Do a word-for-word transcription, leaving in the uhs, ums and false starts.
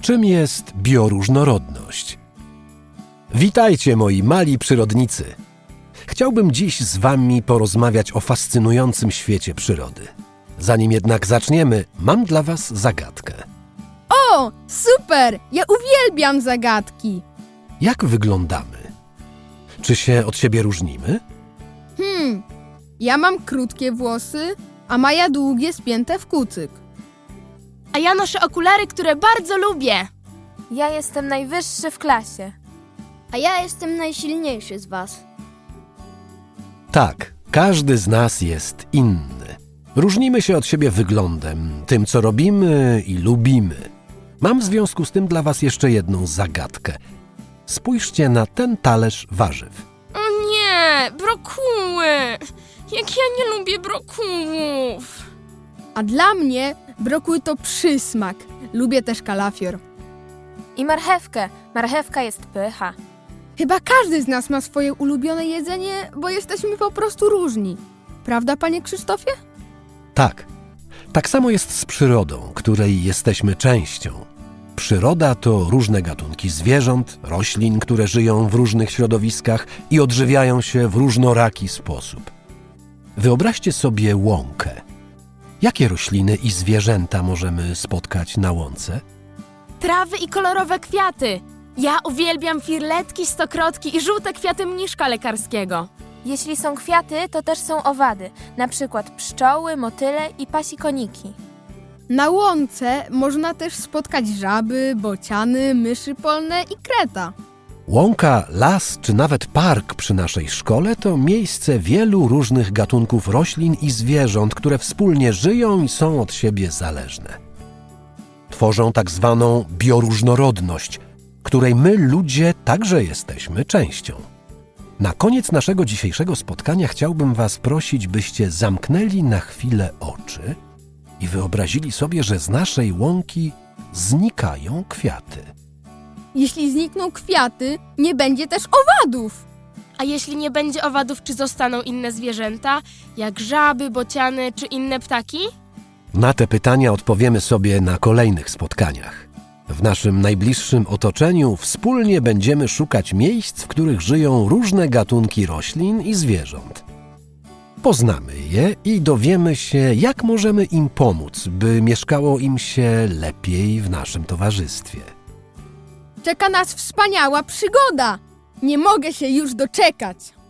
Czym jest bioróżnorodność? Witajcie, moi mali przyrodnicy! Chciałbym dziś z wami porozmawiać o fascynującym świecie przyrody. Zanim jednak zaczniemy, mam dla was zagadkę. O, super! Ja uwielbiam zagadki! Jak wyglądamy? Czy się od siebie różnimy? Hmm, ja mam krótkie włosy, a Maja długie, spięte w kucyk. A ja noszę okulary, które bardzo lubię. Ja jestem najwyższy w klasie. A ja jestem najsilniejszy z was. Tak, każdy z nas jest inny. Różnimy się od siebie wyglądem, tym co robimy i lubimy. Mam w związku z tym dla was jeszcze jedną zagadkę. Spójrzcie na ten talerz warzyw. O nie, brokuły! Jak ja nie lubię brokułów! A dla mnie brokuły to przysmak. Lubię też kalafior. I marchewkę. Marchewka jest pycha. Chyba każdy z nas ma swoje ulubione jedzenie, bo jesteśmy po prostu różni. Prawda, panie Krzysztofie? Tak, tak samo jest z przyrodą, której jesteśmy częścią. Przyroda to różne gatunki zwierząt, roślin, które żyją w różnych środowiskach i odżywiają się w różnoraki sposób. Wyobraźcie sobie łąkę. Jakie rośliny i zwierzęta możemy spotkać na łące? Trawy i kolorowe kwiaty. Ja uwielbiam firletki, stokrotki i żółte kwiaty mniszka lekarskiego. Jeśli są kwiaty, to też są owady. Na przykład pszczoły, motyle i pasikoniki. Na łące można też spotkać żaby, bociany, myszy polne i kreta. Łąka, las czy nawet park przy naszej szkole to miejsce wielu różnych gatunków roślin i zwierząt, które wspólnie żyją i są od siebie zależne. Tworzą tak zwaną bioróżnorodność, której my, ludzie, także jesteśmy częścią. Na koniec naszego dzisiejszego spotkania chciałbym was prosić, byście zamknęli na chwilę oczy i wyobrazili sobie, że z naszej łąki znikają kwiaty. Jeśli znikną kwiaty, nie będzie też owadów. A jeśli nie będzie owadów, czy zostaną inne zwierzęta, jak żaby, bociany czy inne ptaki? Na te pytania odpowiemy sobie na kolejnych spotkaniach. W naszym najbliższym otoczeniu wspólnie będziemy szukać miejsc, w których żyją różne gatunki roślin i zwierząt. Poznamy je i dowiemy się, jak możemy im pomóc, by mieszkało im się lepiej w naszym towarzystwie. Czeka nas wspaniała przygoda. Nie mogę się już doczekać.